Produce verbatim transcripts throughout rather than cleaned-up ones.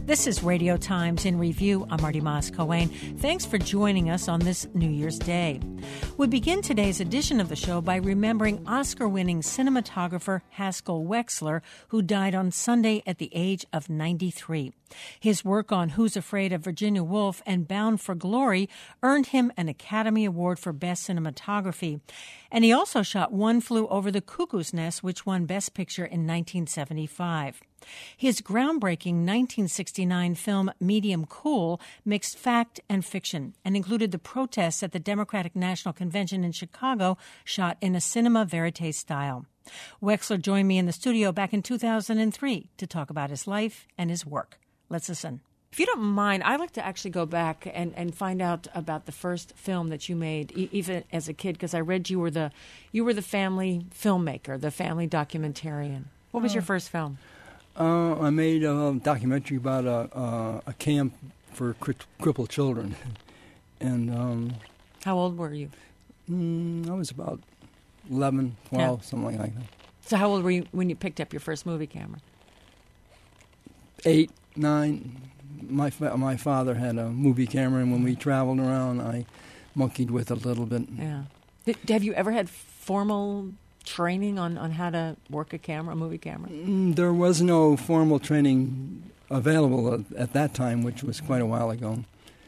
This is Radio Times in Review. I'm Marty Moss-Coane. Thanks for joining us on this New Year's Day. We begin today's edition of the show by remembering Oscar-winning cinematographer Haskell Wexler, who died on Sunday at the age of ninety-three. His work on Who's Afraid of Virginia Woolf and Bound for Glory earned him an Academy Award for Best Cinematography. And he also shot One Flew Over the Cuckoo's Nest, which won Best Picture in nineteen seventy-five. His groundbreaking nineteen sixty-nine film Medium Cool mixed fact and fiction and included the protests at the Democratic National Convention in Chicago, shot in a cinema verite style. Wexler joined me in the studio back in two thousand three to talk about his life and his work. Let's listen. If you don't mind, I'd like to actually go back and, and find out about the first film that you made, e- even as a kid, because I read you were the you were the family filmmaker, the family documentarian. What was uh, your first film? Uh, I made a documentary about a, a, a camp for cri- crippled children. And um, how old were you? Mm, I was about eleven, twelve, yeah. something like that. So how old were you when you picked up your first movie camera? Eight, nine. My fa- my father had a movie camera, and when we traveled around, I monkeyed with it a little bit. Yeah. Did, have you ever had formal training on, on how to work a camera, a movie camera? Mm, there was no formal training available at, at that time, which was quite a while ago.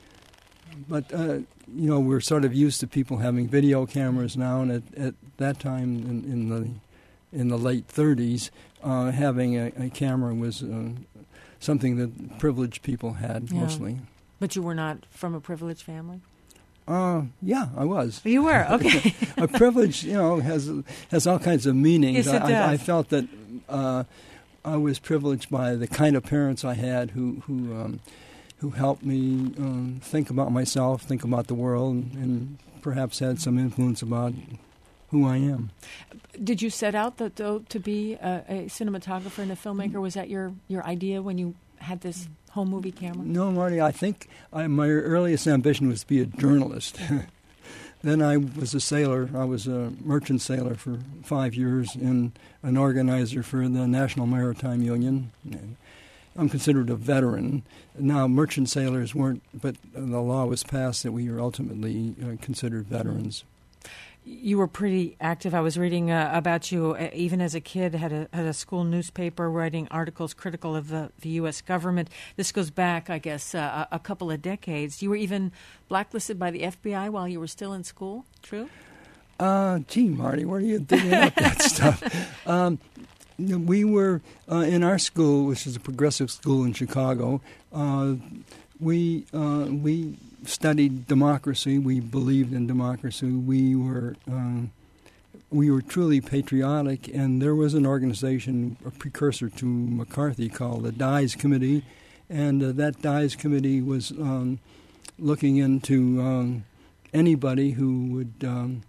But, uh, you know, we're sort of used to people having video cameras now, and at, at that time in, in the in the late thirties, uh, having a, a camera was uh, something that privileged people had, yeah. mostly. But you were not from a privileged family? Uh, yeah, I was. You were, okay. A privilege, you know, has has all kinds of meanings. Yes, it does. I, I felt that uh, I was privileged by the kind of parents I had who who um, who helped me um, think about myself, think about the world, and, and perhaps had some influence about who I am. Did you set out that, though, to be a, a cinematographer and a filmmaker? Was that your, your idea when you had this home movie camera? No, Marty, I think I, my earliest ambition was to be a journalist. Then I was a sailor. I was a merchant sailor for five years and an organizer for the National Maritime Union. I'm considered a veteran. Now, merchant sailors weren't, but the law was passed that we were ultimately uh, considered veterans. You were pretty active. I was reading uh, about you, uh, even as a kid, had a had a school newspaper writing articles critical of the, the U S government. This goes back, I guess, uh, a couple of decades. You were even blacklisted by the F B I while you were still in school. True? Uh, gee, Marty, where are you digging up that stuff? Um, we were, uh, in our school, which is a progressive school in Chicago, uh, we uh, we... studied democracy. We believed in democracy. We were um, we were truly patriotic, and there was an organization, a precursor to McCarthy, called the Dies Committee, and uh, that Dies Committee was um, looking into um, anybody who would um,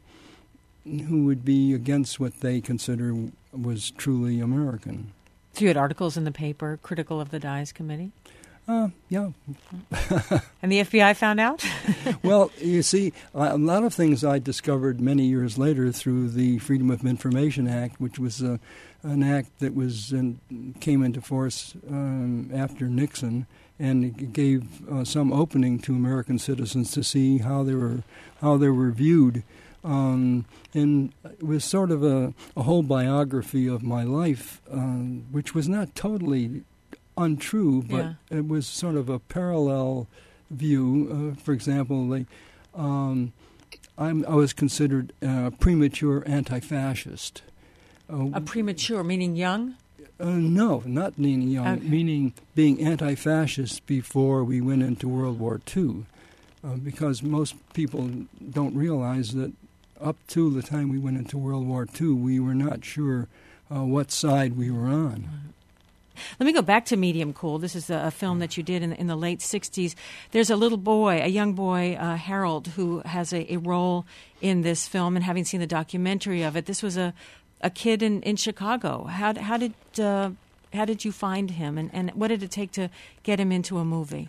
who would be against what they consider was truly American. So you had articles in the paper critical of the Dies Committee? Uh, yeah. And the F B I found out? Well, you see, a lot of things I discovered many years later through the Freedom of Information Act, which was uh, an act that was in, came into force um, after Nixon, and it gave uh, some opening to American citizens to see how they were how they were viewed. Um, and it was sort of a, a whole biography of my life, um, which was not totally untrue, but yeah. It was sort of a parallel view. Uh, for example, the, um, I'm, I was considered a premature anti-fascist. Uh, a premature, meaning young? Uh, no, not meaning young, okay. Meaning being anti-fascist before we went into World War Two. Uh, because most people don't realize that up to the time we went into World War Two, we were not sure uh, what side we were on. Let me go back to Medium Cool. This is a, a film that you did in, in the late sixties. There's a little boy, a young boy, uh, Harold, who has a, a role in this film, and having seen the documentary of it, this was a, a kid in, in Chicago. How, how did uh, how did you find him, and, and what did it take to get him into a movie?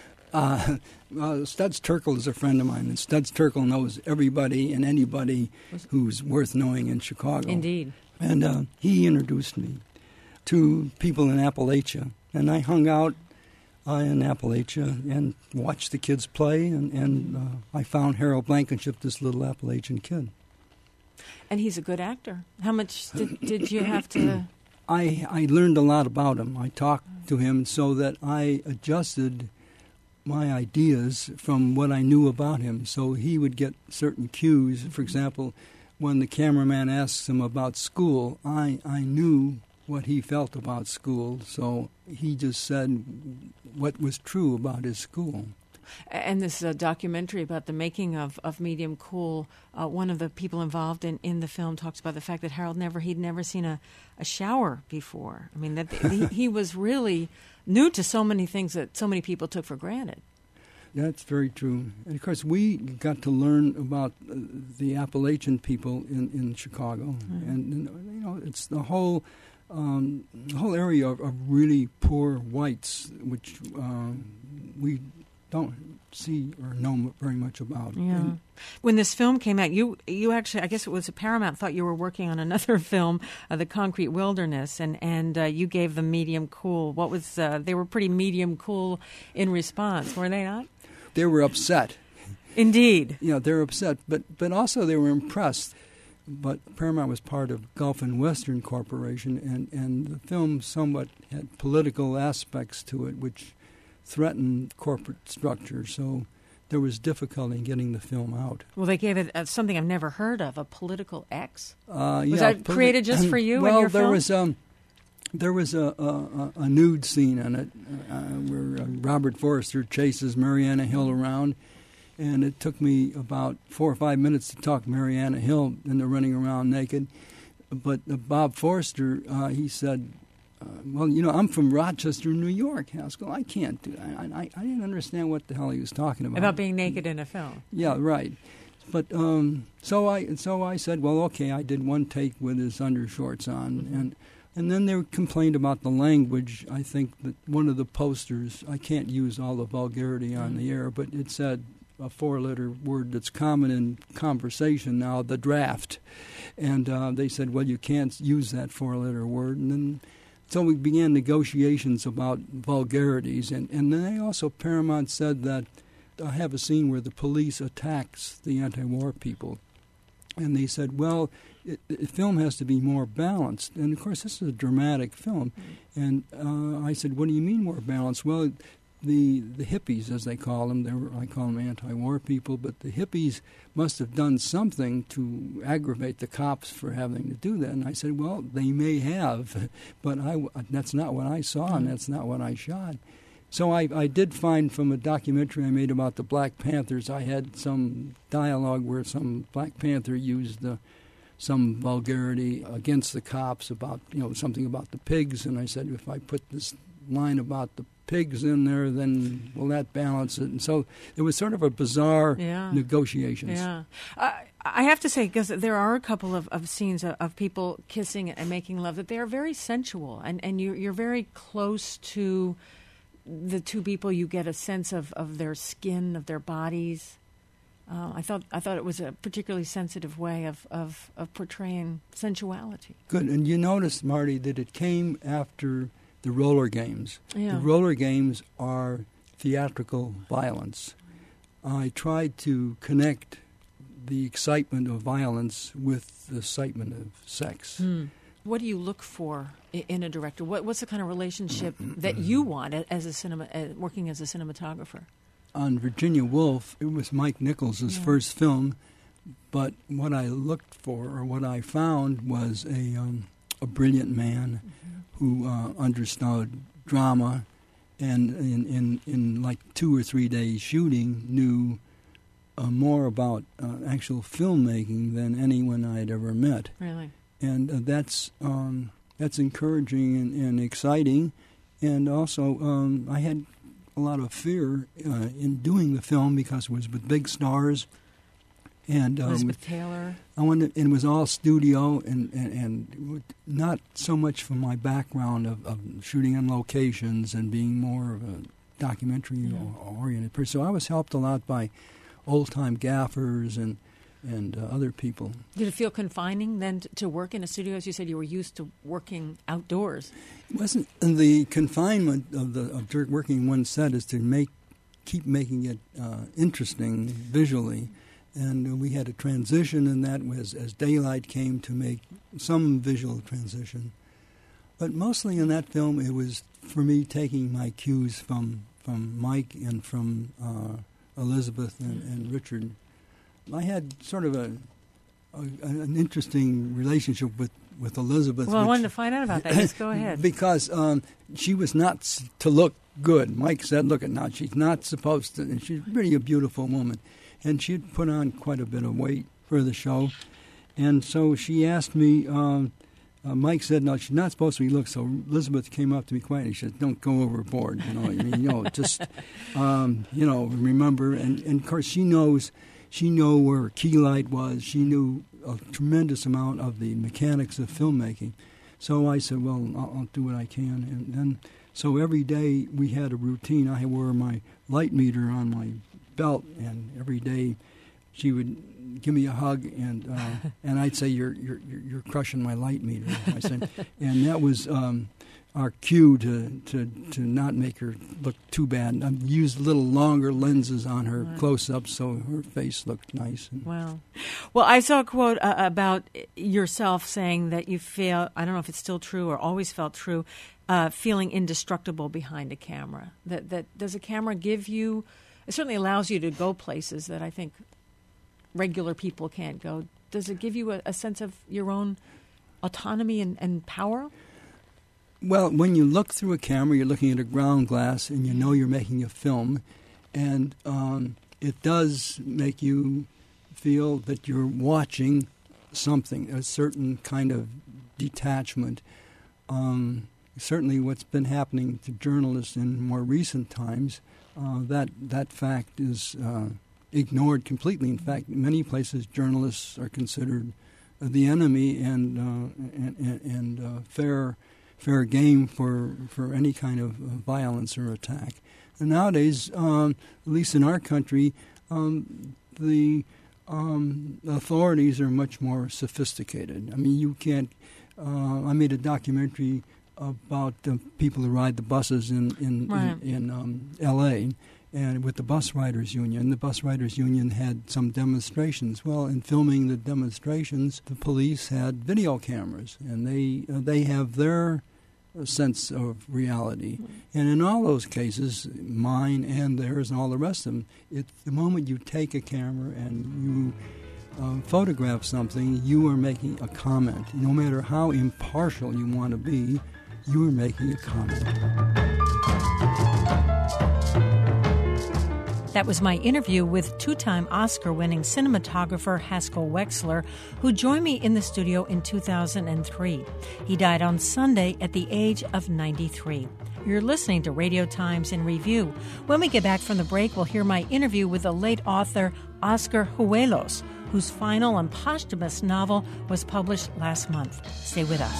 Uh, well, Studs Terkel is a friend of mine, and Studs Terkel knows everybody and anybody who's worth knowing in Chicago. Indeed. And uh, he introduced me to people in Appalachia, and I hung out uh, in Appalachia and watched the kids play, and, and uh, I found Harold Blankenship, this little Appalachian kid. And he's a good actor. How much did, did you have to... I, I learned a lot about him. I talked to him so that I adjusted my ideas from what I knew about him. So he would get certain cues. For example, when the cameraman asks him about school, I, I knew what he felt about school, so he just said what was true about his school. And this uh, documentary about the making of, of Medium Cool, uh, one of the people involved in, in the film talks about the fact that Harold never, he'd never seen a, a shower before. I mean, that he, he was really new to so many things that so many people took for granted. That's very true. And of course, we got to learn about uh, the Appalachian people in, in Chicago. Mm-hmm. And, and, you know, it's the whole... Um, the whole area of, of really poor whites, which uh, we don't see or know very much about. Yeah. And when this film came out, you you actually, I guess it was a Paramount, thought you were working on another film, uh, The Concrete Wilderness, and and uh, you gave them Medium Cool. What was uh, they were pretty medium cool in response, were they not? They were upset. Indeed. Yeah, they were upset, but but also they were impressed. But Paramount was part of Gulf and Western Corporation, and, and the film somewhat had political aspects to it, which threatened corporate structure. So there was difficulty in getting the film out. Well, they gave it uh, something I've never heard of, a political X. Uh, was yeah, that politi- created just for you well, and your there film? was um, there was a, a, a nude scene in it uh, where uh, Robert Forster chases Marianna Hill around. And it took me about four or five minutes to talk Marianna Hill into running around naked. But uh, Bob Forster, uh, he said, uh, well, you know, I'm from Rochester, New York, Haskell. I can't do that. I, I, I didn't understand what the hell he was talking about. About being naked in a film. Yeah, right. But um, so I so I said, well, okay, I did one take with his undershorts on. Mm-hmm. And and then they complained about the language. I think that one of the posters, I can't use all the vulgarity on mm-hmm. the air, but it said, a four-letter word that's common in conversation now, the draft. And uh, they said, well, you can't use that four-letter word. And then so we began negotiations about vulgarities. And, and then they also, Paramount said that I have a scene where the police attacks the anti-war people. And they said, well, it, the film has to be more balanced. And, of course, this is a dramatic film. And uh, I said, what do you mean more balanced? Well, The the hippies, as they call them, they were, I call them anti-war people, but the hippies must have done something to aggravate the cops for having to do that. And I said, well, they may have, but I, that's not what I saw, and that's not what I shot. So I, I did find from a documentary I made about the Black Panthers, I had some dialogue where some Black Panther used uh, some vulgarity against the cops about, you know, something about the pigs, and I said, if I put this line about the pigs in there, then will that balance it? And so it was sort of a bizarre yeah. negotiations. Yeah, uh, I have to say, because there are a couple of, of scenes of, of people kissing and making love, that they are very sensual, and, and you're, you're very close to the two people. You get a sense of, of their skin, of their bodies. Uh, I thought I thought it was a particularly sensitive way of, of, of portraying sensuality. Good, and you noticed, Marty, that it came after the roller games. Yeah. The roller games are theatrical violence. I tried to connect the excitement of violence with the excitement of sex. Hmm. What do you look for in a director? What, what's the kind of relationship that you want as a cinema, uh, working as a cinematographer? On Virginia Woolf, it was Mike Nichols' yeah. first film, but what I looked for, or what I found, was a um, a brilliant man mm-hmm. who uh, understood drama, and in, in, in like two or three days shooting, knew uh, more about uh, actual filmmaking than anyone I'd ever met. Really? And uh, that's um, that's encouraging and, and exciting. And also, um, I had a lot of fear uh, in doing the film because it was with big stars. And um, Elizabeth Taylor. I wanted, and it was all studio, and, and, and not so much from my background of, of shooting on locations and being more of a documentary-oriented yeah. person. So I was helped a lot by old-time gaffers and and uh, other people. Did it feel confining then to, to work in a studio? As you said, you were used to working outdoors. It wasn't the confinement of the of working in one set is to make keep making it uh, interesting visually, and uh, we had a transition in that was as daylight came to make some visual transition. But mostly in that film, it was for me taking my cues from from Mike and from uh, Elizabeth and, and Richard. I had sort of a, a an interesting relationship with, with Elizabeth. Well, I wanted to find out about that. Yes, go ahead. Because um, she was not s- to look good. Mike said, look at now, she's not supposed to, and she's really a beautiful woman. And she'd put on quite a bit of weight for the show. And so she asked me, um, uh, Mike said, no, she's not supposed to be looked. So Elizabeth came up to me quietly. She said, don't go overboard. You know, I mean, you know, just, um, you know, remember. And, and, of course, she knows, she knew where key light was. She knew a tremendous amount of the mechanics of filmmaking. So I said, well, I'll, I'll do what I can. And then, so every day we had a routine. I wore my light meter on my belt, and every day she would give me a hug, and uh, and I'd say, "You're you're you're crushing my light meter." I said, and that was um, our cue to, to to not make her look too bad. I used little longer lenses on her wow. close-ups, so her face looked nice. And wow. Well, I saw a quote uh, about yourself saying that you feel, I don't know if it's still true or always felt true, uh, feeling indestructible behind a camera. That that does a camera give you? It certainly allows you to go places that I think regular people can't go. Does it give you a, a sense of your own autonomy and, and power? Well, when you look through a camera, you're looking at a ground glass, and you know you're making a film, and um, it does make you feel that you're watching something, a certain kind of detachment. Um, certainly what's been happening to journalists in more recent times, Uh, that that fact is uh, ignored completely. In fact, in many places, journalists are considered uh, the enemy and uh, and, and, and uh, fair fair game for for any kind of uh, violence or attack. And nowadays, um, at least in our country, um, the um, authorities are much more sophisticated. I mean, you can't. Uh, I made a documentary about the people who ride the buses in in, right. in, in um, L A and with the Bus Riders Union. The Bus Riders Union had some demonstrations. Well, in filming the demonstrations, the police had video cameras, and they uh, they have their uh, sense of reality. Mm-hmm. And in all those cases, mine and theirs and all the rest of them, it's the moment you take a camera and you Uh, photograph something, you are making a comment. No matter how impartial you want to be, you are making a comment. That was my interview with two-time Oscar-winning cinematographer Haskell Wexler, who joined me in the studio in two thousand three. He died on Sunday at the age of ninety-three. You're listening to Radio Times in Review. When we get back from the break, we'll hear my interview with the late author Oscar Huelos, whose final and posthumous novel was published last month. Stay with us.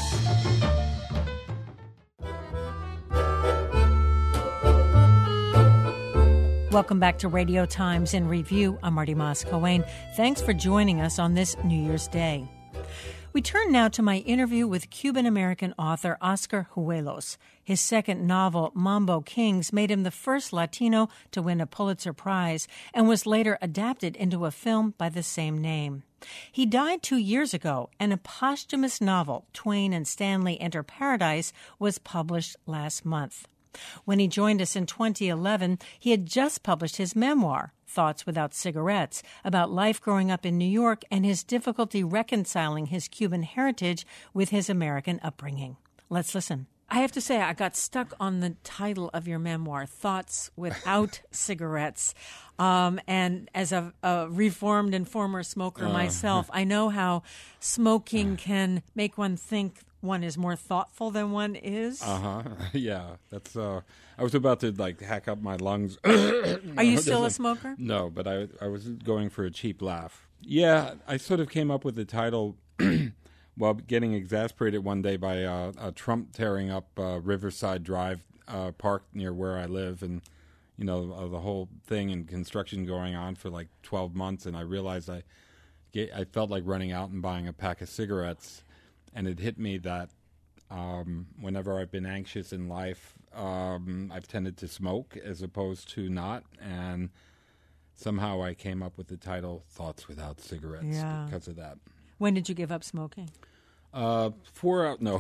Welcome back to Radio Times in Review. I'm Marty Moss-Coane. Thanks for joining us on this New Year's Day. We turn now to my interview with Cuban-American author Oscar Huelos. His second novel, Mambo Kings, made him the first Latino to win a Pulitzer Prize and was later adapted into a film by the same name. He died two years ago, and a posthumous novel, Twain and Stanley Enter Paradise, was published last month. When he joined us in twenty eleven, he had just published his memoir, Thoughts Without Cigarettes, about life growing up in New York and his difficulty reconciling his Cuban heritage with his American upbringing. Let's listen. I have to say, I got stuck on the title of your memoir, Thoughts Without Cigarettes. Um, and as a, a reformed and former smoker uh, myself, I know how smoking can make one think one is more thoughtful than one is. Uh-huh. Yeah. That's, uh, I was about to, like, hack up my lungs. Are you still a smoker? No, but I, I was going for a cheap laugh. Yeah, I sort of came up with the title while getting exasperated one day by uh, a Trump tearing up uh, Riverside Drive uh, Park near where I live, and, you know, uh, the whole thing and construction going on for like twelve months, and I realized I ga- I felt like running out and buying a pack of cigarettes, and it hit me that um, whenever I've been anxious in life, um, I've tended to smoke as opposed to not, and somehow I came up with the title "Thoughts Without Cigarettes" Yeah. because of that. When did you give up smoking? Uh, four out. No,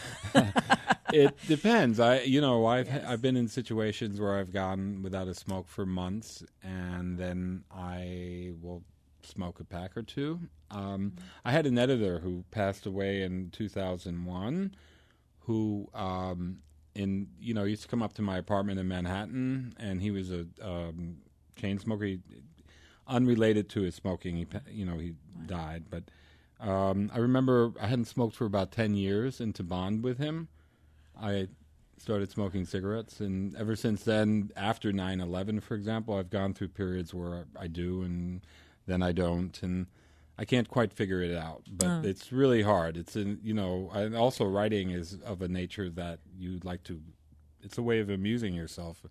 it depends. I, you know, I've Yes. I've been in situations where I've gone without a smoke for months, and then I will smoke a pack or two. Um, I had an editor who passed away in two thousand one, who, um, in you know, used to come up to my apartment in Manhattan, and he was a um, chain smoker, he, unrelated to his smoking. He, pa- you know, he died, but. Um, I remember I hadn't smoked for about ten years, and to bond with him, I started smoking cigarettes. And ever since then, after nine eleven, for example, I've gone through periods where I do and then I don't. And I can't quite figure it out. But Uh. it's really hard. It's, in, you know, and also writing is of a nature that you like to, it's a way of amusing yourself.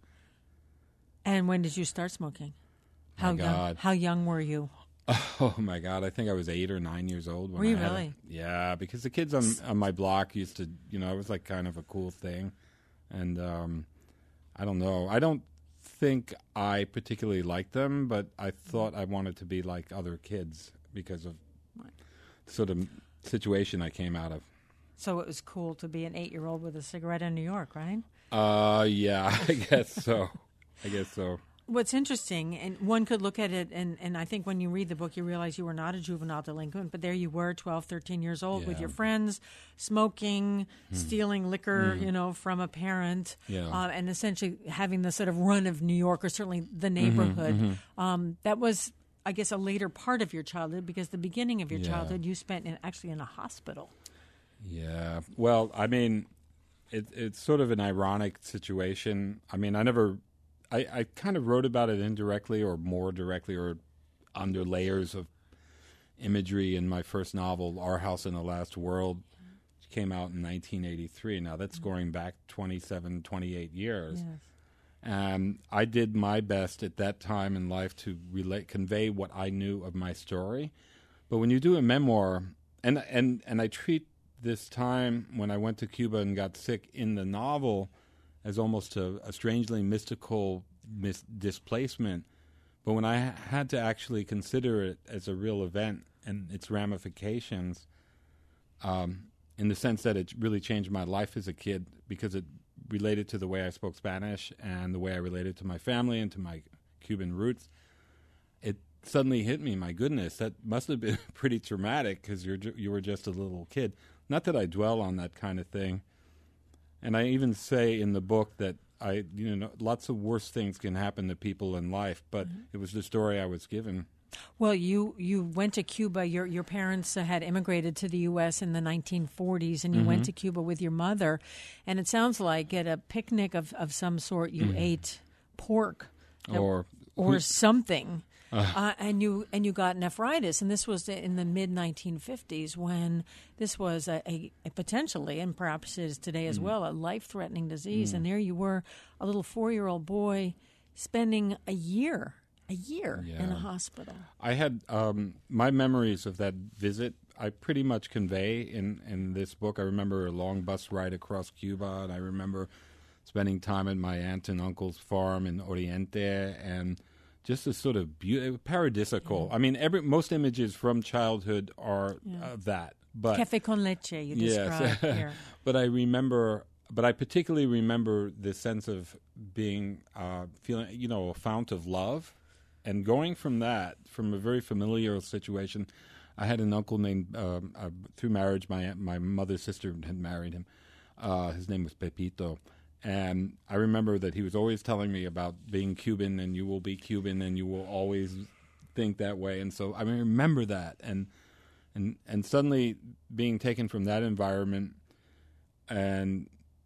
And when did you start smoking? How My young? God. How young were you? Oh my God! I think I was eight or nine years old. When Were you I had really? it. Yeah, because the kids on on my block used to, you know, it was like kind of a cool thing, and um, I don't know. I don't think I particularly liked them, but I thought I wanted to be like other kids because of the sort of situation I came out of. So it was cool to be an eight-year-old with a cigarette in New York, right? Uh, yeah, I guess so. I guess so. What's interesting, and one could look at it, and, and I think when you read the book, you realize you were not a juvenile delinquent, but there you were, twelve, thirteen years old, with Yeah. your friends, smoking, stealing liquor, you know, from a parent, Yeah. uh, and essentially having the sort of run of New York, or certainly the neighborhood. Um, that was, I guess, a later part of your childhood, because the beginning of your Yeah. childhood you spent in, actually in a hospital. Yeah. Well, I mean, it, it's sort of an ironic situation. I mean, I never, I, I kind of wrote about it indirectly or more directly or under layers of imagery in my first novel, Our House in the Last World, which came out in nineteen eighty-three. Now, that's going back twenty-seven, twenty-eight years. Yes. Um, I did my best at that time in life to relate, convey what I knew of my story. But when you do a memoir, and and and I treat this time when I went to Cuba and got sick in the novel as almost a, a strangely mystical mis- displacement. But when I ha- had to actually consider it as a real event and its ramifications, um, in the sense that it really changed my life as a kid because it related to the way I spoke Spanish and the way I related to my family and to my Cuban roots, it suddenly hit me, my goodness, that must have been pretty traumatic because you're ju- you were just a little kid. Not that I dwell on that kind of thing. And I even say in the book that I, you know, lots of worse things can happen to people in life, but Mm-hmm. it was the story I was given. Well, you, you went to Cuba. Your your parents uh, had immigrated to the U S in the nineteen forties, and you went to Cuba with your mother. And it sounds like at a picnic of, of some sort, you ate pork that- Or or something, uh, and you and you got nephritis. And this was in the mid nineteen fifties, when this was a, a, a potentially, and perhaps it is today as well, a life threatening disease. And there you were, a little four year old boy, spending a year. A year in a Yeah. hospital. I had um, my memories of that visit. I pretty much convey in, in this book. I remember a long bus ride across Cuba, and I remember spending time at my aunt and uncle's farm in Oriente, and just a sort of be- paradisical. I mean, every most images from childhood are uh, that. But Café con leche, you described here. but I remember, but I particularly remember the sense of being, uh, feeling, you know, a fount of love. And going from that, from a very familiar situation, I had an uncle named, um, uh, through marriage, my my mother's sister had married him. Uh, his name was Pepito. And I remember that he was always telling me about being Cuban, and you will be Cuban, and you will always think that way. And so I remember that. And and and suddenly being taken from that environment and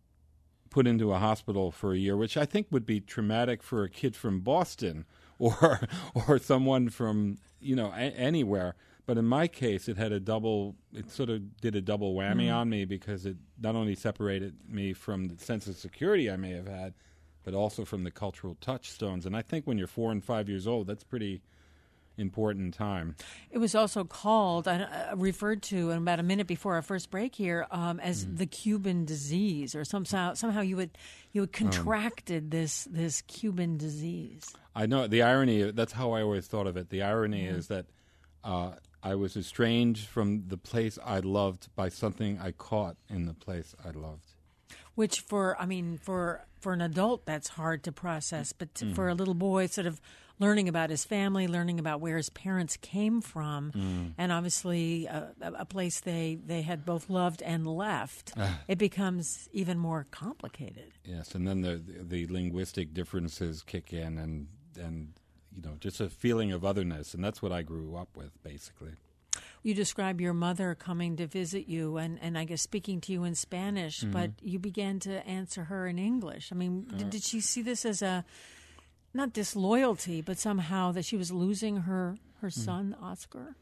put into a hospital for a year, which I think would be traumatic for a kid from Boston or or someone from, you know, a- anywhere. But in my case, it had a double, it sort of did a double whammy on me, because it not only separated me from the sense of security I may have had, but also from the cultural touchstones. And I think when you're four and five years old, that's pretty, important time. It was also called, uh, referred to in about a minute before our first break here, um, as mm. the Cuban disease, or somehow somehow you had you had contracted um, this this Cuban disease. I know the irony. That's how I always thought of it. The irony yeah. is that uh, I was estranged from the place I loved by something I caught in the place I loved. Which for, I mean, for for an adult, that's hard to process. But mm. for a little boy, sort of learning about his family, learning about where his parents came from, mm. and obviously a, a place they, they had both loved and left, it becomes even more complicated. Yes, and then the the linguistic differences kick in, and and you know, just a feeling of otherness, and that's what I grew up with, basically. You describe your mother coming to visit you and, and I guess speaking to you in Spanish, mm-hmm. but you began to answer her in English. I mean, uh, did, did she see this as a, not disloyalty, but somehow that she was losing her, her son, mm-hmm. Oscar?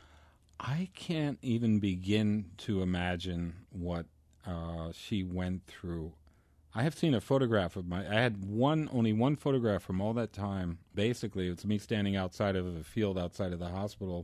I can't even begin to imagine what uh, she went through. I have seen a photograph of my, I had one, only one photograph from all that time. Basically, it's me standing outside of a field outside of the hospital,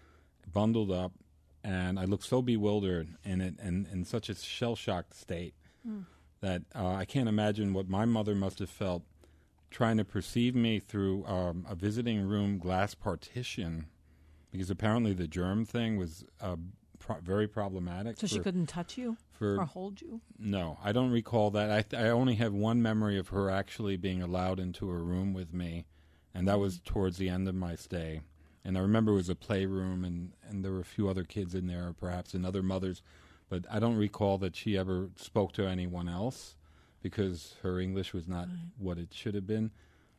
bundled up, and I looked so bewildered in it and in such a shell-shocked state mm. that uh, I can't imagine what my mother must have felt trying to perceive me through um, a visiting room glass partition, because apparently the germ thing was uh, pro- very problematic. So for, she couldn't touch you for, or hold you? No, I don't recall that. I, th- I only have one memory of her actually being allowed into a room with me, and that was towards the end of my stay. And I remember it was a playroom, and, and there were a few other kids in there, perhaps, and other mothers. But I don't recall that she ever spoke to anyone else because her English was not right. what it should have been.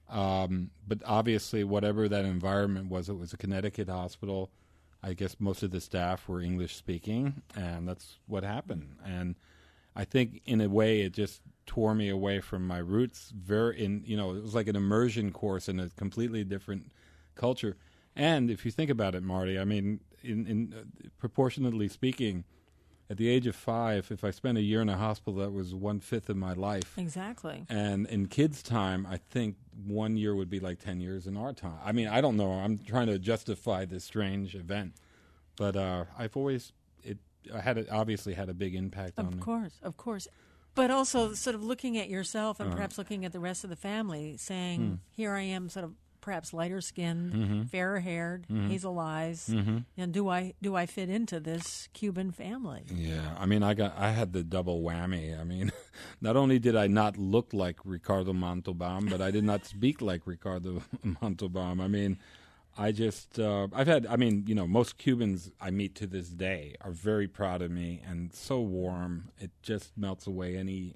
Um, but obviously, whatever that environment was, it was a Connecticut hospital. I guess most of the staff were English-speaking, and that's what happened. And I think, in a way, it just tore me away from my roots. Very, in you know, it was like an immersion course in a completely different culture. And if you think about it, Marty, I mean, in, in uh, proportionately speaking, at the age of five, if I spent a year in a hospital, that was one-fifth of my life. Exactly. And in kids' time, I think one year would be like ten years in our time. I mean, I don't know. I'm trying to justify this strange event. But uh, I've always, it I had a, obviously had a big impact of on me. Of course, of course. But also sort of looking at yourself and uh-huh. perhaps looking at the rest of the family, saying, hmm. here I am sort of perhaps lighter-skinned, mm-hmm. fairer-haired, mm-hmm. hazel eyes, mm-hmm. and do I do I fit into this Cuban family? Yeah, I mean, I got I had the double whammy. I mean, not only did I not look like Ricardo Montalban, but I did not speak like Ricardo Montalban. I mean, I just uh, I've had. I mean, you know, most Cubans I meet to this day are very proud of me and so warm. It just melts away any,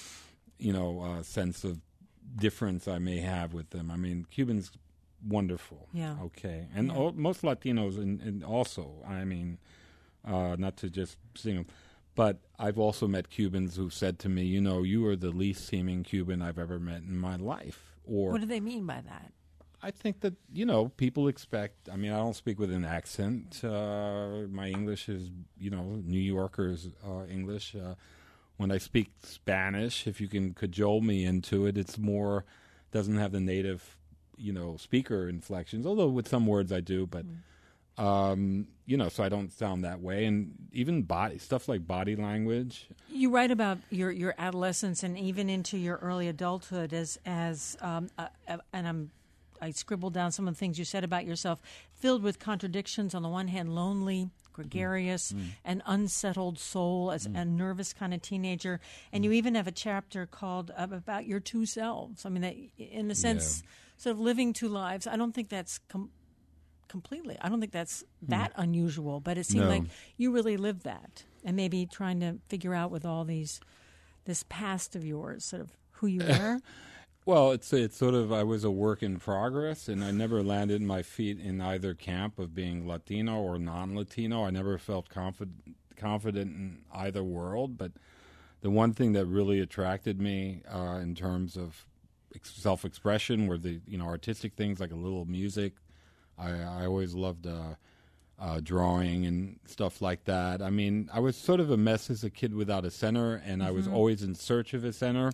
you know, uh, sense of difference I may have with them. I mean, Cubans, wonderful. Yeah. Okay. And yeah. all, most Latinos, and, and also, I mean, uh, not to just sing them, but I've also met Cubans who said to me, you know, you are the least seeming Cuban I've ever met in my life. Or what do they mean by that? I think that, you know, people expect, I mean, I don't speak with an accent. Uh, my English is, you know, New Yorker's uh, English. Uh, When I speak Spanish, if you can cajole me into it, it's more, doesn't have the native, you know, speaker inflections, although with some words I do, but, mm. um, you know, so I don't sound that way. And even body, stuff like body language. You write about your, your adolescence and even into your early adulthood as, as um, uh, uh, and I'm, I scribbled down some of the things you said about yourself, filled with contradictions. On the one hand, lonely, gregarious, mm. an unsettled soul, as mm. a nervous kind of teenager. And mm. you even have a chapter called uh, about your two selves. I mean, that, in a sense, yeah. sort of living two lives. I don't think that's com- completely, I don't think that's mm. that unusual, but it seemed no. like you really lived that. And maybe trying to figure out with all these, this past of yours, sort of who you were. Well, it's it's sort of, I was a work in progress, and I never landed my feet in either camp of being Latino or non-Latino. I never felt confident confident in either world, but the one thing that really attracted me uh, in terms of ex- self-expression were the, you know, artistic things like a little music. I, I always loved uh, uh, drawing and stuff like that. I mean, I was sort of a mess as a kid without a center, and mm-hmm. I was always in search of a center.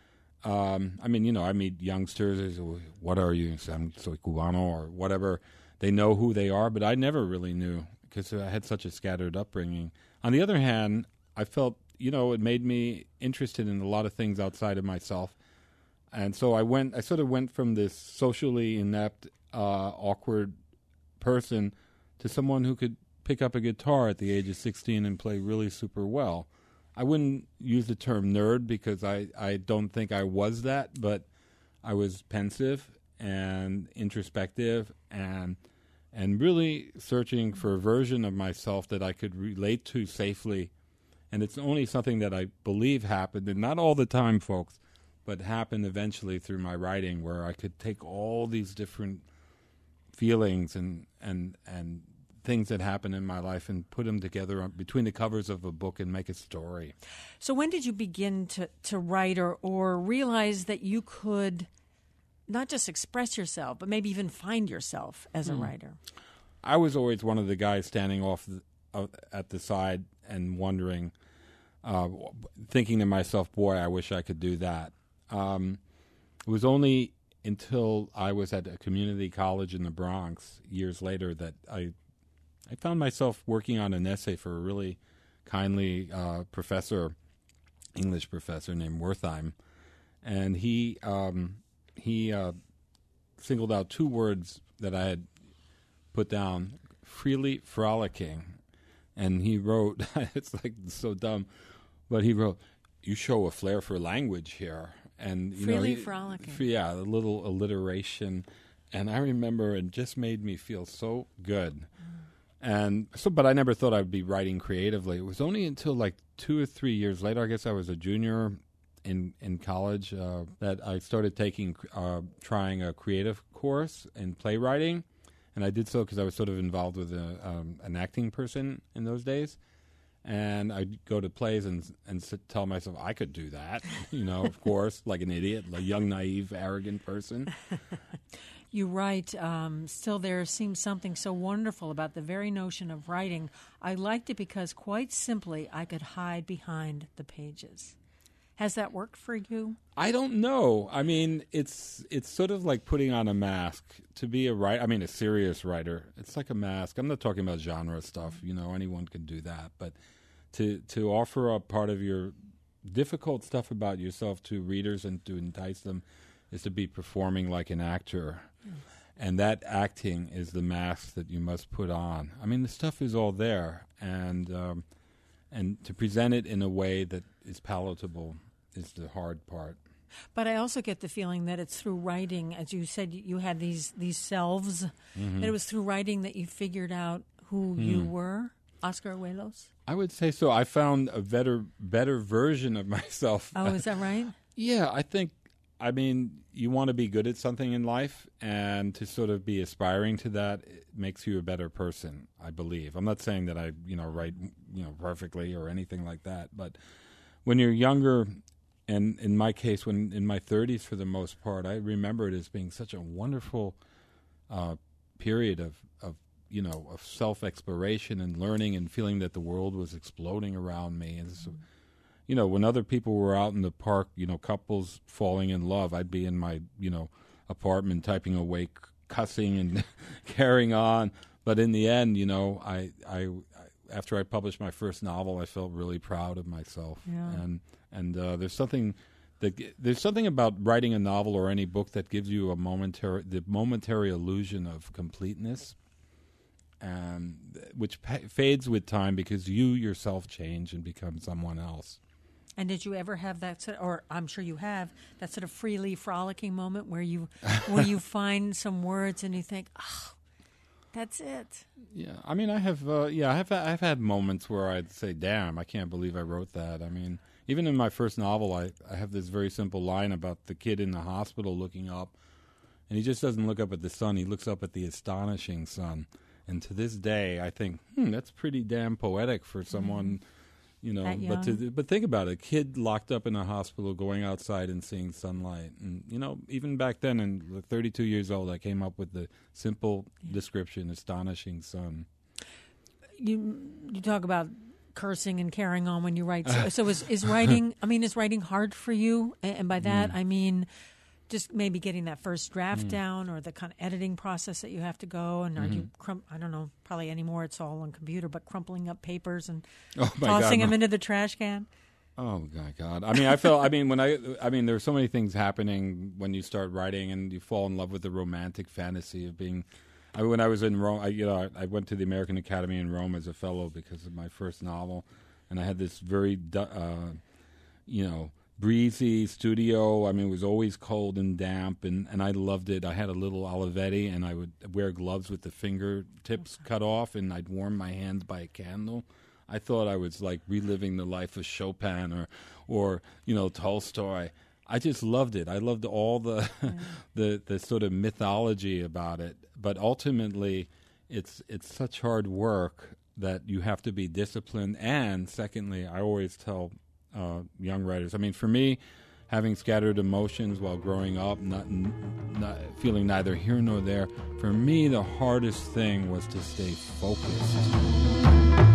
Um, I mean, you know, I meet youngsters. They say, what are you? I say, I'm soy cubano or whatever. they know who they are, but I never really knew because I had such a scattered upbringing. On the other hand, I felt, you know, it made me interested in a lot of things outside of myself. And so I went, I sort of went from this socially inept, uh, awkward person to someone who could pick up a guitar at the age of sixteen and play really super well. I wouldn't use the term nerd because I, I don't think I was that, but I was pensive and introspective and and really searching for a version of myself that I could relate to safely. And it's only something that I believe happened, and not all the time, folks, but happened eventually through my writing, where I could take all these different feelings and and and things that happened in my life and put them together on, between the covers of a book and make a story. So when did you begin to, to write or, or realize that you could not just express yourself, but maybe even find yourself as a mm. writer? I was always one of the guys standing off the, uh, at the side and wondering, uh, thinking to myself, boy, I wish I could do that. Um, it was only until I was at a community college in the Bronx years later that I I found myself working on an essay for a really kindly uh, professor, English professor named Wertheim, and he um, he uh, singled out two words that I had put down: freely frolicking. And he wrote, it's like so dumb, but he wrote, "You show a flair for language here." And you freely know, he, frolicking. Yeah, a little alliteration, and I remember it just made me feel so good. Mm. And so, but I never thought I'd be writing creatively. It was only until like two or three years later, I guess I was a junior in in college, uh, that I started taking, uh, trying a creative course in playwriting. And I did so because I was sort of involved with a, um, an acting person in those days. And I'd go to plays and and sit, tell myself I could do that, you know, of course, like an idiot, a young, naive, arrogant person. You write, um, still there seems something so wonderful about the very notion of writing. I liked it because, quite simply, I could hide behind the pages. Has that worked for you? I don't know. I mean, it's it's sort of like putting on a mask to be a writer. I mean, a serious writer. It's like a mask. I'm not talking about genre stuff. You know, anyone can do that. But to to offer up part of your difficult stuff about yourself to readers and to entice them is to be performing like an actor. Yes. And that acting is the mask that you must put on. I mean, the stuff is all there. And um, and to present it in a way that is palatable is the hard part. But I also get the feeling that it's through writing, as you said, you had these these selves, mm-hmm. that it was through writing that you figured out who mm. you were, Oscar Abuelos? I would say so. I found a better better version of myself. Oh, is that right? Yeah, I think, I mean, you want to be good at something in life, and to sort of be aspiring to that, it makes you a better person, I believe. I'm not saying that I, you know, write, you know, perfectly or anything like that, but when you're younger, and in my case, when in my thirties for the most part, I remember it as being such a wonderful uh, period of, of, you know, of self-exploration and learning and feeling that the world was exploding around me. And so, you know, when other people were out in the park, you know, couples falling in love, I'd be in my, you know, apartment typing away, cussing and carrying on. But in the end, you know, I, I, after I published my first novel, I felt really proud of myself. Yeah. And and uh, there's something that there's something about writing a novel or any book that gives you a momentary the momentary illusion of completeness, and which pa- fades with time because you yourself change and become someone else. And did you ever have that sort of, or I'm sure you have, that sort of freely frolicking moment where you where you find some words and you think, oh, that's it? Yeah, I mean, I have, uh, yeah, I have, I've had moments where I'd say, "Damn, I can't believe I wrote that." I mean, even in my first novel, I, I have this very simple line about the kid in the hospital looking up, and he just doesn't look up at the sun; he looks up at the astonishing sun. And to this day, I think, hmm, that's pretty damn poetic for someone. Mm-hmm. You know, but to, but think about it, a kid locked up in a hospital going outside and seeing sunlight. And, you know, even back then, in thirty-two years old, I came up with the simple yeah. description, astonishing sun. You you talk about cursing and carrying on when you write. So, so is, is writing, I mean, is writing hard for you? And by that, mm. I mean, just maybe getting that first draft mm. down, or the kind of editing process that you have to go, and mm-hmm. are you, crum- I don't know, probably anymore it's all on computer, but crumpling up papers and oh my tossing God, them no. into the trash can? Oh my God! I mean, I felt. I mean, when I, I mean, there's so many things happening when you start writing, and you fall in love with the romantic fantasy of being. I, when I was in Rome, I, you know, I, I went to the American Academy in Rome as a fellow because of my first novel, and I had this very, uh, you know, breezy studio. I mean, it was always cold and damp, and, and I loved it. I had a little Olivetti, and I would wear gloves with the fingertips cut off, and I'd warm my hands by a candle. I thought I was like reliving the life of Chopin or, or you know, Tolstoy. I just loved it. I loved all the, yeah. the the sort of mythology about it. But ultimately, it's it's such hard work that you have to be disciplined. And secondly, I always tell uh, young writers. I mean, for me, having scattered emotions while growing up, not, not feeling neither here nor there. For me, the hardest thing was to stay focused.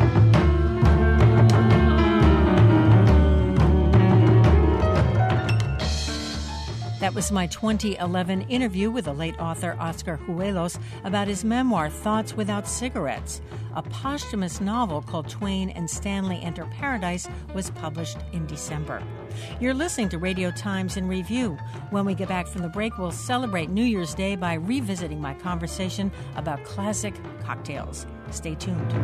That was my twenty eleven interview with the late author Oscar Huelos about his memoir, Thoughts Without Cigarettes. A posthumous novel called Twain and Stanley Enter Paradise was published in December. You're listening to Radio Times in Review. When we get back from the break, we'll celebrate New Year's Day by revisiting my conversation about classic cocktails. Stay tuned.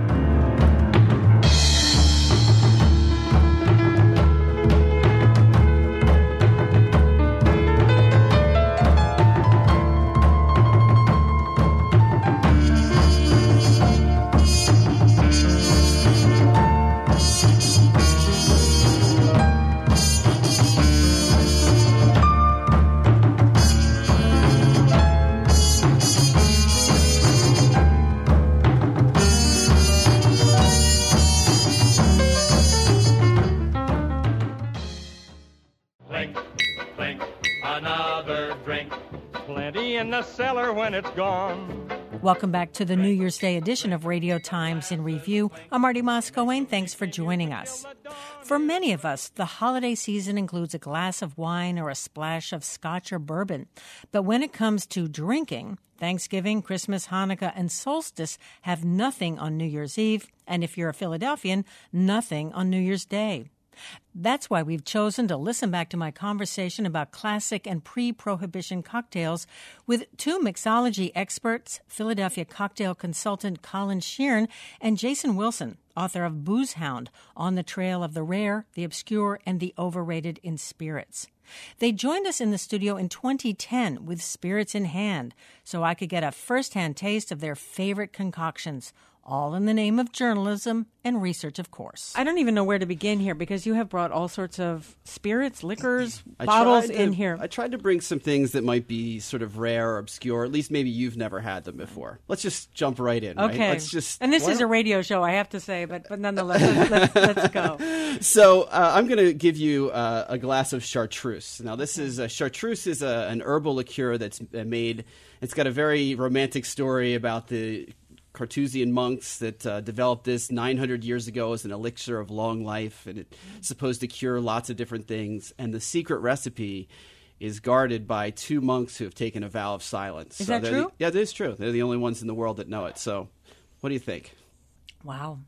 Cellar when it's gone. Welcome back to the New Year's Day edition of Radio Times in Review. I'm Marty Moscow-Wayne. Thanks for joining us. For many of us, the holiday season includes a glass of wine or a splash of scotch or bourbon. But when it comes to drinking, Thanksgiving, Christmas, Hanukkah, and solstice have nothing on New Year's Eve, and if you're a Philadelphian, nothing on New Year's Day. That's why we've chosen to listen back to my conversation about classic and pre-prohibition cocktails with two mixology experts, Philadelphia cocktail consultant Colin Sheeran and Jason Wilson, author of Booze Hound, On the Trail of the Rare, the Obscure, and the Overrated in Spirits. They joined us in the studio in twenty ten with spirits in hand, so I could get a first-hand taste of their favorite concoctions, all in the name of journalism and research, of course. I don't even know where to begin here because you have brought all sorts of spirits, liquors, I bottles to, in here. I tried to bring some things that might be sort of rare or obscure, at least maybe you've never had them before. Let's just jump right in, okay. right? Let's just, and this is a radio show, I have to say, but, but nonetheless, let's, let's, let's go. So uh, I'm going to give you uh, a glass of chartreuse. Now, this is, uh, chartreuse is a, an herbal liqueur that's made, it's got a very romantic story about the Carthusian monks that uh, developed this nine hundred years ago as an elixir of long life, and it's supposed to cure lots of different things. And the secret recipe is guarded by two monks who have taken a vow of silence. Is so that true? The, yeah, it is true. They're the only ones in the world that know it. So what do you think? Wow.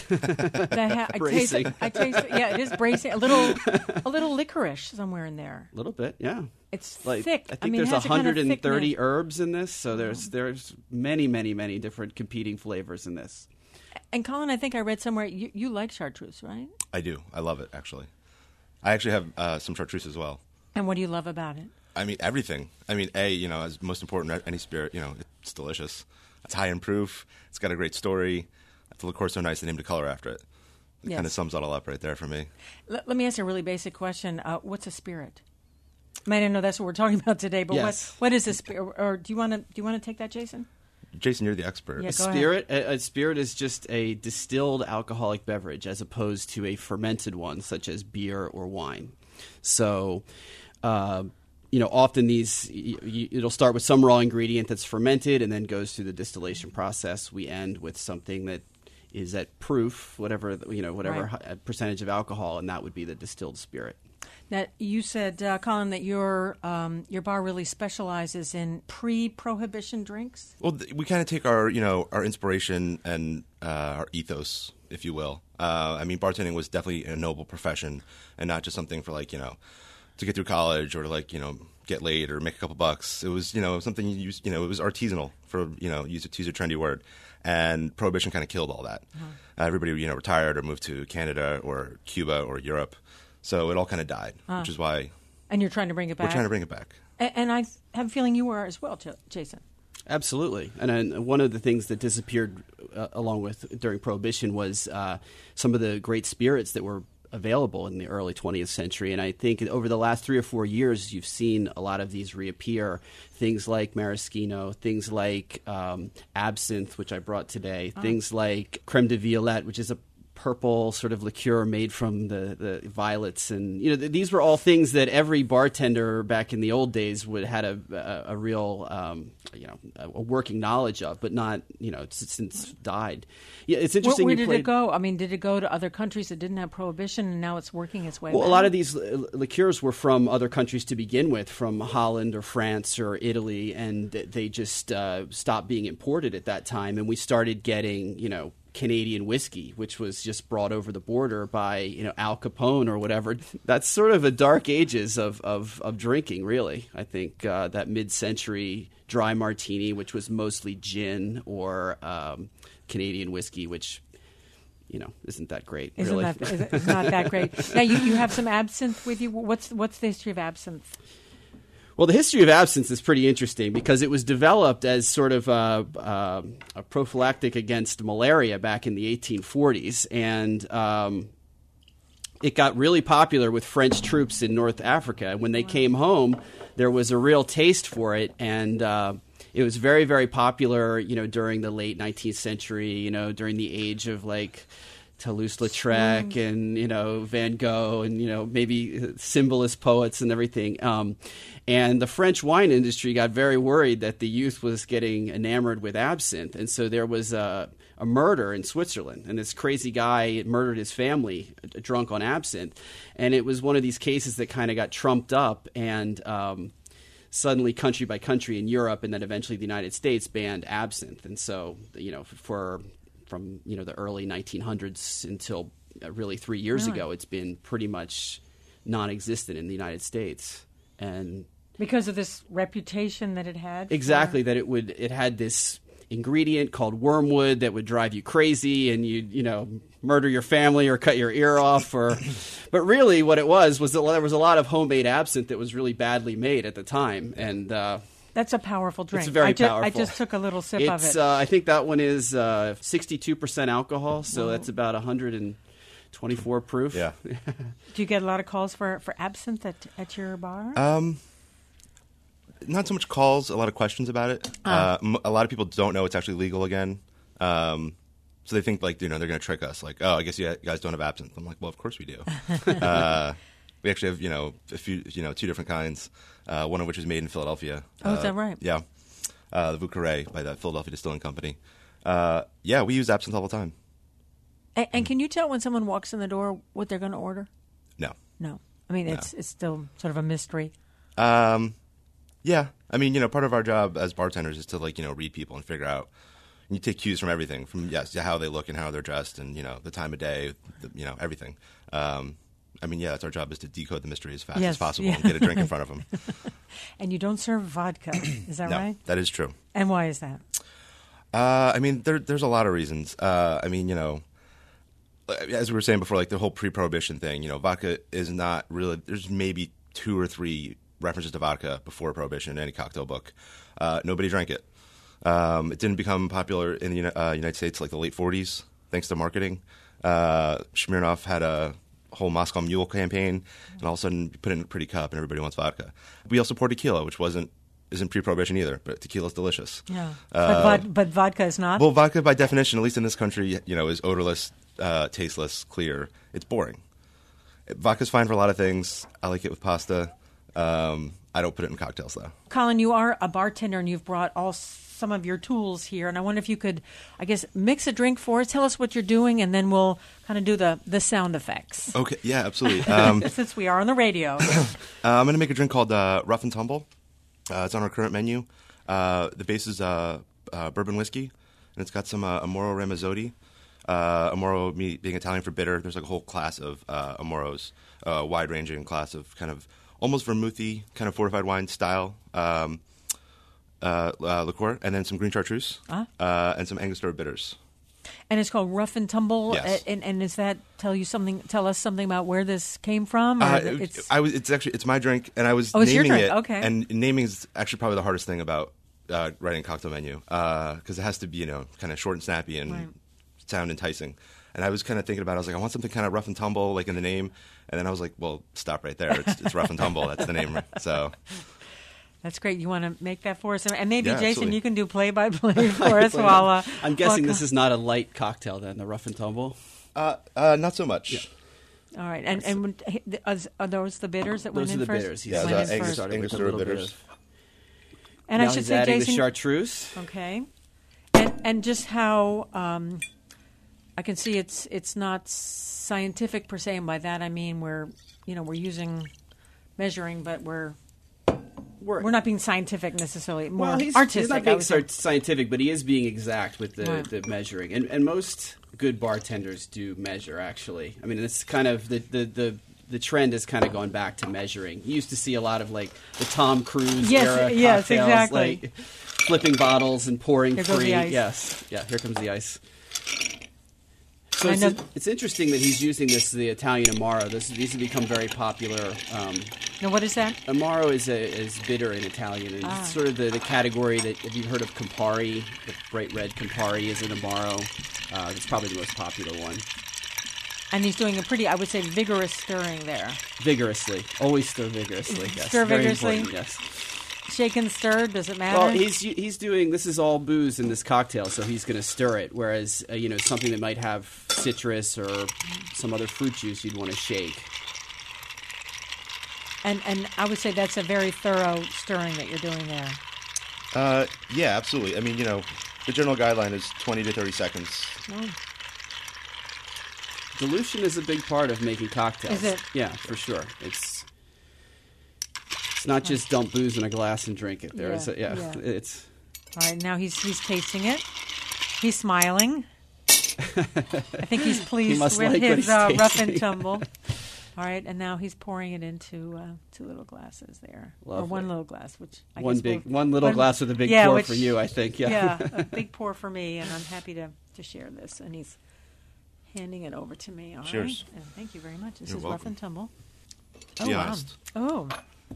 ha- I taste, I taste, yeah, it is bracing. A little, a little licorice somewhere in there. A little bit, yeah. It's like, thick. I think I mean, there's it has one hundred thirty a kind of herbs in this, so there's there's many, many, many different competing flavors in this. And Colin, I think I read somewhere you, you like chartreuse, right? I do. I love it, actually. I actually have uh, some chartreuse as well. And what do you love about it? I mean, everything. I mean, A, you know, as most important, any spirit, you know, it's delicious. It's high in proof. It's got a great story. The liqueur's so nice, they named a color after it. It yes. kind of sums it all up right there for me. L- let me ask you a really basic question. Uh, what's a spirit? I mean, I know that's what we're talking about today, but yes. what what is a spirit? Or, or do you want to do you want to take that, Jason? Jason, you're the expert. Yeah, a go spirit, a, a spirit is just a distilled alcoholic beverage, as opposed to a fermented one, such as beer or wine. So, uh, you know, often these y- y- it'll start with some raw ingredient that's fermented, and then goes through the distillation process. We end with something that is at proof, whatever you know, whatever right. percentage of alcohol, and that would be the distilled spirit. Now, you said, uh, Colin, that your um, your bar really specializes in pre-prohibition drinks. Well, th- we kind of take our, you know, our inspiration and uh, our ethos, if you will. Uh, I mean, bartending was definitely a noble profession, and not just something for like, you know, to get through college or to like, you know, get laid or make a couple bucks. It was, you know, something you use, you know, it was artisanal, for, you know, use a, to use a trendy word. And Prohibition kind of killed all that. Uh-huh. Uh, everybody, you know, retired or moved to Canada or Cuba or Europe. So it all kind of died, uh, which is why. And you're trying to bring it back? We're trying to bring it back. And, and I have a feeling you are as well, Jason. Absolutely. And, and one of the things that disappeared uh, along with during Prohibition was uh, some of the great spirits that were available in the early twentieth century. And I think over the last three or four years, you've seen a lot of these reappear. Things like maraschino, things like um, absinthe, which I brought today, oh. things like creme de violette, which is a purple sort of liqueur made from the, the violets. And, you know, th- these were all things that every bartender back in the old days would had a, a, a real, um, you know, a, a working knowledge of, but not, you know, it's since died. Yeah, it's interesting. Where, where you did played... it go? I mean, did it go to other countries that didn't have prohibition and now it's working its way Well, back? a lot of these liqueurs were from other countries to begin with, from Holland or France or Italy, and they just uh, stopped being imported at that time. And we started getting, you know, Canadian whiskey, which was just brought over the border by, you know, Al Capone or whatever. That's sort of the dark ages of, of, of drinking, really. I think uh, that mid-century dry martini, which was mostly gin, or um, Canadian whiskey, which, you know, isn't that great, isn't really. That, it's not that great. Now, you, you have some absinthe with you. What's, what's the history of absinthe? Well, the history of absinthe is pretty interesting because it was developed as sort of a, a, a prophylactic against malaria back in the eighteen forties, and um, it got really popular with French troops in North Africa. When they came home, there was a real taste for it, and uh, it was very, very popular, you know, during the late nineteenth century, you know, during the age of like Toulouse-Lautrec mm. and, you know, Van Gogh and, you know, maybe symbolist poets and everything. Um, and the French wine industry got very worried that the youth was getting enamored with absinthe. And so there was a, a murder in Switzerland, and this crazy guy murdered his family drunk on absinthe. And it was one of these cases that kind of got trumped up, and um, suddenly country by country in Europe and then eventually the United States banned absinthe. And so, you know, for... from, you know, the early nineteen hundreds until uh, really three years really? ago, it's been pretty much non-existent in the United States. And because of this reputation that it had? Exactly, for... that it would it had this ingredient called wormwood that would drive you crazy and you you know murder your family or cut your ear off. Or, but really what it was was that there was a lot of homemade absinthe that was really badly made at the time. And uh that's a powerful drink. It's very I just, powerful. I just took a little sip it's, of it. Uh, I think that one is uh, sixty-two percent alcohol, so Whoa. That's about one hundred twenty-four proof. Yeah. Do you get a lot of calls for, for absinthe at, at your bar? Um, not so much calls, a lot of questions about it. Uh. Uh, m- a lot of people don't know it's actually legal again. Um, so they think, like, you know, they're going to trick us. Like, oh, I guess you guys don't have absinthe. I'm like, well, of course we do. uh, we actually have, you know, a few, you know, two different kinds. Uh, one of which is made in Philadelphia. Oh, uh, is that right? Yeah. Uh, the Vieux Carré by the Philadelphia Distilling Company. Uh, yeah, we use absinthe all the time. And, and can you tell when someone walks in the door what they're going to order? No. No. I mean, it's no. it's still sort of a mystery. Um, yeah. I mean, you know, part of our job as bartenders is to, like, you know, read people and figure out. And you take cues from everything, from, yes, how they look and how they're dressed and, you know, the time of day, the, you know, everything. Um I mean, yeah, that's our job, is to decode the mystery as fast yes, as possible yeah. and get a drink in front of them. And you don't serve vodka, is that no, right? That is true. And why is that? Uh, I mean, there, there's a lot of reasons. Uh, I mean, you know, as we were saying before, like the whole pre-prohibition thing, you know, vodka is not really, there's maybe two or three references to vodka before prohibition in any cocktail book. Uh, nobody drank it. Um, it didn't become popular in the uh, United States like the late forties, thanks to marketing. Uh, Smirnoff had a whole Moscow Mule campaign, and all of a sudden you put it in a pretty cup and everybody wants vodka. We also pour tequila, which wasn't isn't pre-prohibition either, but tequila's delicious. Yeah, uh, but, vod- but vodka is not? Well, vodka by definition, at least in this country, you know, is odorless, uh, tasteless, clear. It's boring. Vodka's fine for a lot of things. I like it with pasta. Um, I don't put it in cocktails, though. Colin, you are a bartender, and you've brought all some of your tools here. And I wonder if you could, I guess, mix a drink for us. Tell us what you're doing, and then we'll kind of do the, the sound effects. Okay, yeah, absolutely. Um, Since we are on the radio. uh, I'm going to make a drink called uh, Rough and Tumble. Uh, it's on our current menu. Uh, the base is uh, uh, bourbon whiskey, and it's got some uh, Amaro Ramazzotti. Uh, Amaro me- being Italian for bitter. There's like a whole class of uh, Amaros, a uh, wide-ranging class of kind of almost vermouthy, kind of fortified wine style um, uh, uh, liqueur, and then some green chartreuse, uh-huh. uh, and some Angostura bitters. And it's called Rough and Tumble. Yes. And, and does that tell you something? Tell us something about where this came from? Or Uh, it's, I was. It's actually it's my drink, and I was Oh, it's your naming drink. it. Okay. And naming is actually probably the hardest thing about uh, writing a cocktail menu because it has to be you know kind of short and snappy and Right. sound enticing. And I was kind of thinking about it. I was like, I want something kind of rough and tumble, like in the name. And then I was like, well, stop right there. It's, it's Rough and Tumble. That's the name. So That's great. You want to make that for us? And maybe, Yeah, Jason, absolutely. you can do play-by-play for us while... Uh, I'm guessing while- this is not a light cocktail then, the Rough and Tumble. uh, uh, not so much. All right. And, and are are those the bitters that Those went are in the first? bitters. He's Yeah, Went the in started Angus- first. started with a Angostura little bit bitters. of- And now I should he's say, adding Jason... the chartreuse. Okay. And and just how um, I can see it's it's not scientific per se, and by that I mean we're you know we're using measuring, but we're We're, we're not being scientific necessarily. More well, he's, artistic. he's not I being would say. sci- scientific, but he is being exact with the, Right. the measuring. And, and most good bartenders do measure, actually. I mean, it's kind of the, the, the, the trend has kind of gone back to measuring. You used to see a lot of, like, the Tom Cruise Yes, era yes, cocktails, exactly. like flipping bottles and pouring Here goes free. the ice. Yes. Yeah, here comes the ice. So I it's, know- it's interesting that he's using this, the Italian Amaro. This, these have become very popular. Um, Now, what is that? Amaro is a, is bitter in Italian, and Ah. it's sort of the, the category that, have you heard of Campari? The bright red Campari is an Amaro. Uh, it's probably the most popular one. And he's doing a pretty, I would say, vigorous stirring there. Vigorously. Always stir vigorously, yes. Stir Very vigorously? important, yes. Shake and stir, does it matter? Well, he's he's doing, this is all booze in this cocktail, so he's going to stir it, whereas, uh, you know, something that might have citrus or some other fruit juice you'd want to shake. and, and I would say that's a very thorough stirring that you're doing there. Uh, yeah, absolutely. I mean, you know, the general guideline is twenty to thirty seconds. Oh. Dilution is a big part of making cocktails. Is it? Yeah, for sure. It's it's not just dump booze in a glass and drink it. There Yeah, is a, yeah, yeah. it's All right, now he's he's tasting it. He's smiling. I think he's pleased must with like what his he's uh, rough and tasting. tumble. All right, and now he's pouring it into uh, two little glasses there, or Lovely. one little glass, which I one guess big we'll- one little one- glass with a big yeah, pour which- for you, I think. Yeah. Yeah, a big pour for me, and I'm happy to, to share this. And he's handing it over to me. All right, Cheers. and thank you very much. This You're is rough welcome. and tumble. Be oh honest. wow! Oh.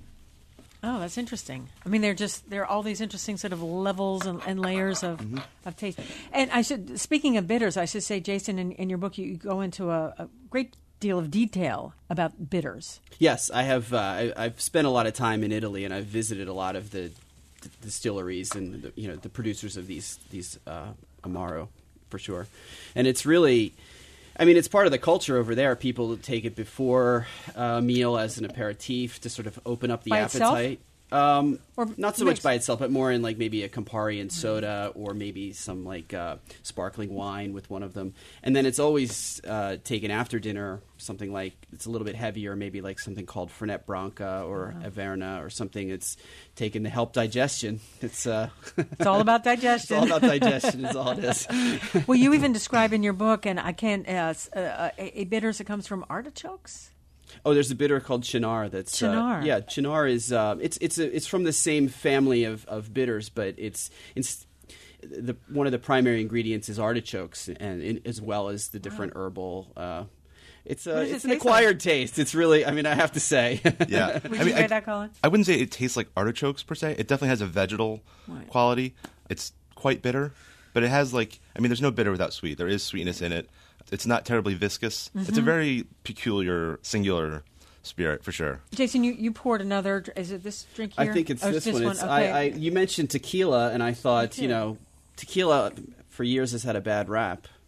Oh, that's interesting. I mean, they're just there are all these interesting sort of levels and, and layers of, Mm-hmm. of taste. And I should, speaking of bitters, I should say, Jason, in, in your book, you, you go into a, a great deal of detail about bitters. Yes, I have. Uh, I, I've spent a lot of time in Italy, and I've visited a lot of the, d distilleries and the, you know the producers of these these uh, Amaro, for sure. And it's really, I mean, it's part of the culture over there. People take it before a meal as an aperitif to sort of open up the By itself? appetite. Um, Or not so mixed? much by itself, but more in like maybe a Campari and soda, or maybe some like uh, sparkling wine with one of them. And then it's always uh, taken after dinner, something like it's a little bit heavier, maybe like something called Fernet Branca or Averna or something. It's taken to help digestion. It's uh, It's all about it's digestion. all about digestion. Is all it is. Well, you even describe in your book, and I can't, uh, s- uh, a, a bitters that comes from artichokes. Oh, there's a bitter called Chinar. That's Chinar. Uh, yeah, Chinar is uh, it's it's a, it's from the same family of, of bitters, but it's it's the one of the primary ingredients is artichokes, and in, as well as the different herbal. Uh, it's What a, does it it's an taste acquired taste. It's really, I mean, I have to say. Yeah. Would I you mean, say I, that, Colin? I wouldn't say it tastes like artichokes per se. It definitely has a vegetal Right. quality. It's quite bitter, but it has like I mean, there's no bitter without sweet. There is sweetness in it. It's not terribly viscous. It's Mm-hmm. a very peculiar, singular spirit for sure. Jason, you, you poured another. dr- Is it this drink I here? think it's Oh, this, one. It's, Okay. I, I, you mentioned tequila, and I thought, Me you too. know, tequila for years has had a bad rap.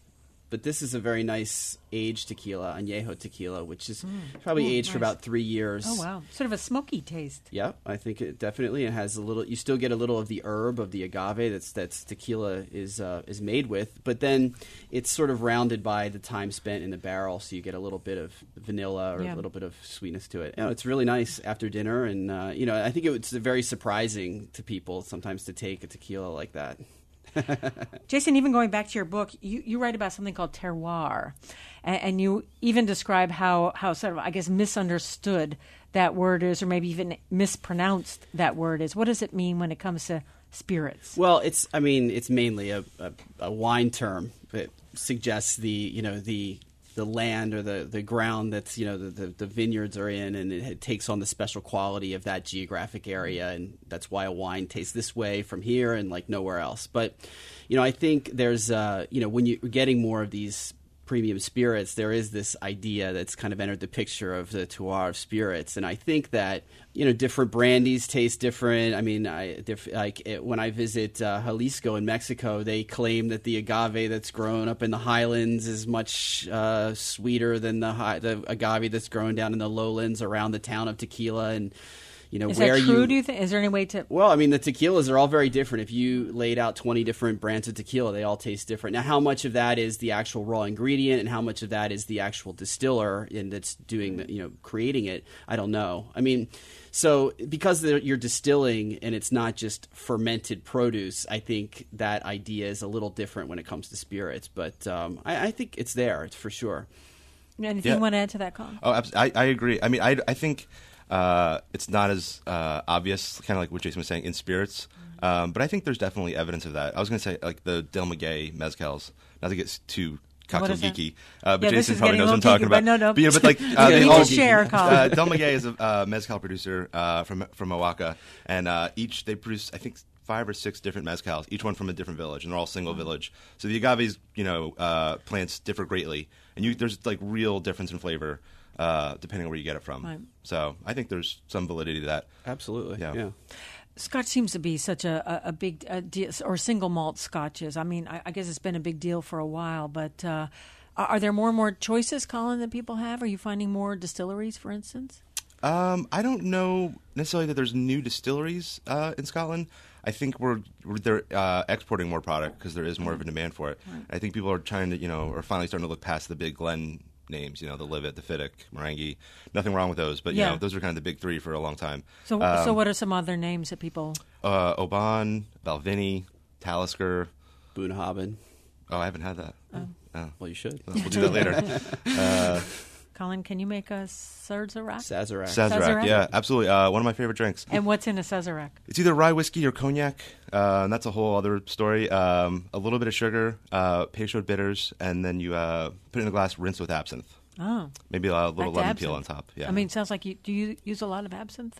but this is a very nice aged tequila, añejo tequila, which is mm. probably Ooh, aged nice. for about three years. Oh, wow. Sort of a smoky taste. Yeah, I think it definitely it has a little. You still get a little of the herb of the agave that's that's tequila is uh, is made with, but then it's sort of rounded by the time spent in the barrel, so you get a little bit of vanilla or Yeah. a little bit of sweetness to it. You know, it's really nice after dinner, and uh, you know I think it's very surprising to people sometimes to take a tequila like that. Jason, even going back to your book, you, you write about something called terroir, and, and you even describe how, how sort of, I guess, misunderstood that word is, or maybe even mispronounced that word is. What does it mean when it comes to spirits? Well, it's I mean it's mainly a, a, a wine term that suggests the you know the the land or the, the ground that's you know the, the, the vineyards are in, and it, it takes on the special quality of that geographic area, and that's why a wine tastes this way from here and like nowhere else. But you know I think there's uh, you know when you're getting more of these premium spirits, there is this idea that's kind of entered the picture of the terroir of spirits, and I think that you know different brandies taste different. I mean, I diff, like it, when I visit uh, Jalisco in Mexico, they claim that the agave that's grown up in the highlands is much uh, sweeter than the high, the agave that's grown down in the lowlands around the town of Tequila, and you know Is where that true, you do you think? Is there any way to... Well, I mean, the tequilas are all very different. If you laid out twenty different brands of tequila, they all taste different. Now, how much of that is the actual raw ingredient and how much of that is the actual distiller and that's doing, the, you know, creating it, I don't know. I mean, so because you're distilling and it's not just fermented produce, I think that idea is a little different when it comes to spirits. But um, I, I think it's there, it's for sure. Anything Yeah. you want to add to that, Colin? Oh, abs- I, I agree. I mean, I, I think uh, it's not as uh, obvious, kind of like what Jason was saying, in spirits. Um, but I think there's definitely evidence of that. I was going to say, like, the Del Maguey mezcals, not to get too cocktail is that? geeky, uh, but Yeah, this Jason is probably getting knows a what I'm little talking geeky, about. but no, no. But, yeah, but, like, uh, You they need all, to share, Colin. uh, Del Maguey is a uh, mezcal producer uh, from from Oaxaca, and uh, each, they produce, I think, five or six different mezcals, each one from a different village, and they're all single village. So the agave's, you know, uh, plants differ greatly, and you, there's like real difference in flavor uh, depending on where you get it from. Right. So I think there's some validity to that. Absolutely, Yeah. yeah. Scotch seems to be such a, a, a big uh, deal, or single malt scotches. I mean, I, I guess it's been a big deal for a while, but uh, are are there more and more choices, Colin, that people have? Are you finding more distilleries, for instance? Um, I don't know necessarily that there's new distilleries uh, in Scotland. I think we're, we're they're uh, exporting more product because there is more of a demand for it. Right. I think people are trying to, you know, are finally starting to look past the big Glen names, you know, the Livet, the Fiddick, Maranghi. Nothing wrong with those, but, you Yeah. know, those are kind of the big three for a long time. So, Um, so what are some other names that people... Uh, Oban, Balvenie, Talisker. Boonhaben. Oh, I haven't had that. Oh. Well, you should. Well, we'll do that later. Uh, Colin, can you make a Sazerac? Sazerac. Sazerac, Sazerac? yeah, absolutely. Uh, one of my favorite drinks. And what's in a Sazerac? It's either rye whiskey or cognac, uh, and that's a whole other story. Um, a little bit of sugar, uh, Peychaud bitters, and then you uh, put it in a glass, rinse with absinthe. Oh. Maybe a little Back to lemon peel on absinthe. top. Yeah. I mean, it sounds like you... Do you use a lot of absinthe?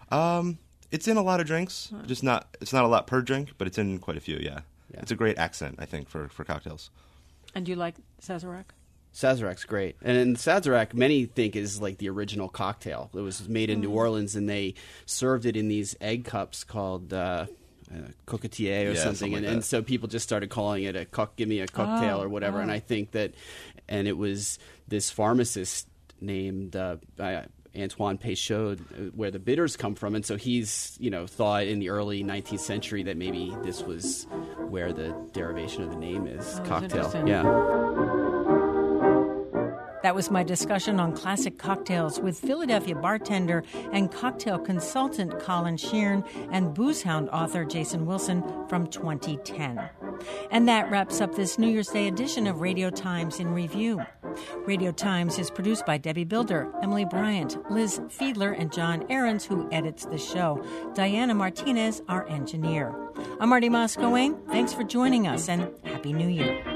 um, it's in a lot of drinks. Just not. It's not a lot per drink, but it's in quite a few. Yeah. Yeah. It's a great accent, I think, for, for cocktails. And do you like Sazerac? Sazerac's great. And Sazerac, many think is like the original cocktail. It was made in New Orleans, and they served it in these egg cups called uh, uh, coquetier or Yeah, something. something like and, that. and so people just started calling it a cock, give me a cocktail Oh, or whatever. oh. And I think that, and it was this pharmacist named uh, uh, Antoine Peychaud, uh, where the bitters come from. And so he's, you know, thought in the early nineteenth century that maybe this was where the derivation of the name is, Oh, that's cocktail. interesting. Yeah. That was my discussion on classic cocktails with Philadelphia bartender and cocktail consultant Colin Sheeran and Boozehound author Jason Wilson from twenty ten. And that wraps up this New Year's Day edition of Radio Times in Review. Radio Times is produced by Debbie Builder, Emily Bryant, Liz Fiedler, and John Ahrens, who edits the show. Diana Martinez, our engineer. I'm Marty Moscowane. Thanks for joining us, and Happy New Year.